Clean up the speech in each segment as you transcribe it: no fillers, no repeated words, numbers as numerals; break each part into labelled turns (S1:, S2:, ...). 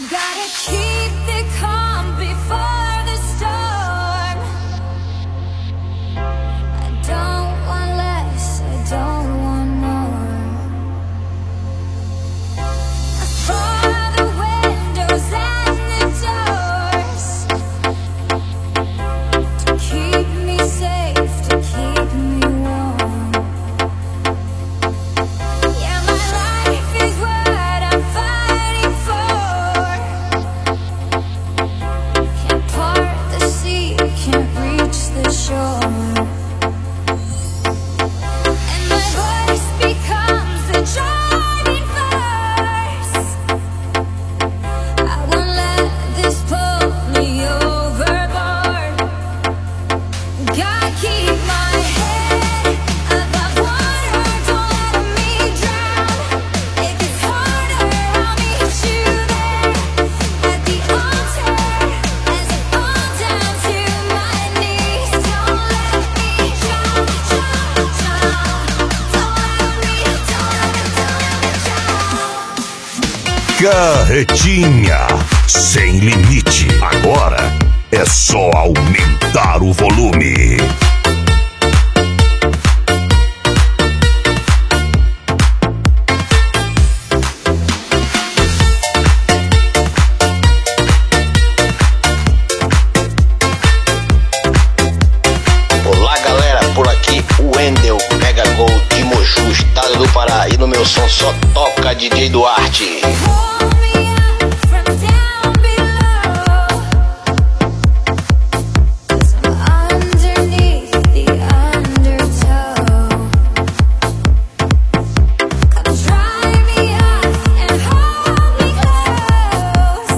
S1: gotta keep the calm before the storm. I don't want less, I don't want more. For the windows and the doors, to keep me safe, to keep me warm. Yeah, my life is what I'm fighting for. Can't part the sea, can't reach the shore. And my voice becomes a driving force. I won't let this pull me overboard. Gotta keep my head above water, don't let me drown. If it's harder, I'll meet you there at the altar as I fall down to my knees. Don't let me drown, drown, drown. Don't let me drown.
S2: Carretinha sem limite. Agora é só aumentar o volume.
S3: Olá galera, por aqui o Wendel Mega Gold de Moju, estado do Pará. E no meu som só toca DJ Duarte.
S1: Hold me up from down below, 'cause I'm underneath the undertow. Come dry me up and hold me close.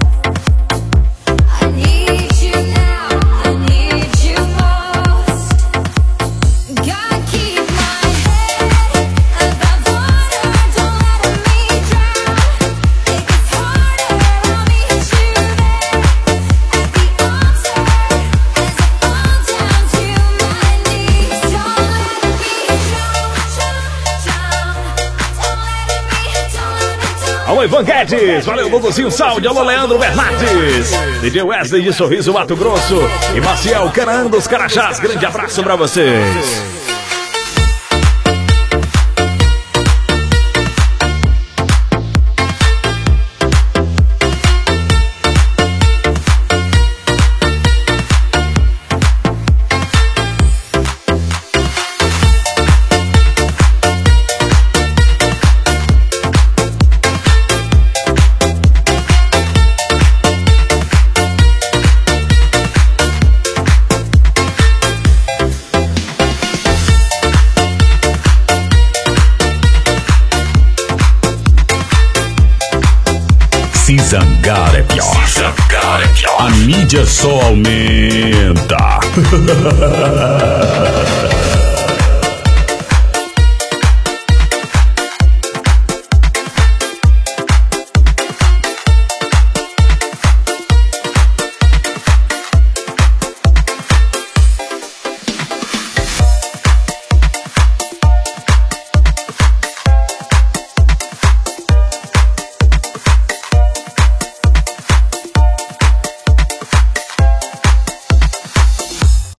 S1: I need you now, I need you most. Gotta keep my head above water, don't let me drown. If it's harder, I'll meet you there at the altar as I fall down to my knees. Don't let me drown, drown, drown. Don't let me.
S4: Alô, Ivan Guedes, valeu, Bobozinho, salve, alô, Leandro Bernardes, DJ Wesley de Sorriso, Mato Grosso e Maciel Canaã dos Carajás, grande abraço pra vocês.
S2: Se zangar é pior. Se zangar é pior. A mídia só aumenta.